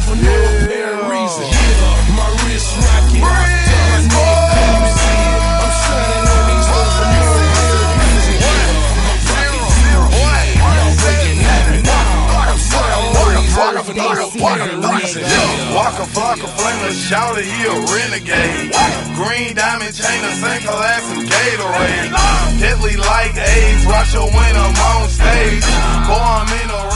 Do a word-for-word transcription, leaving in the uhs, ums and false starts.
for no apparent reason. Yeah, my wrist rocking, my neck cruising. I'm shining on these hoes for no apparent reason. My pocket zero, y'all breaking heaven. I'm shining on these hoes for no apparent reason. Waka Flocka Flame, shout it, he a renegade. Green diamond chain, the same class as Gatorade. Deadly like AIDS, watch your when I'm on stage. Boy, I'm in a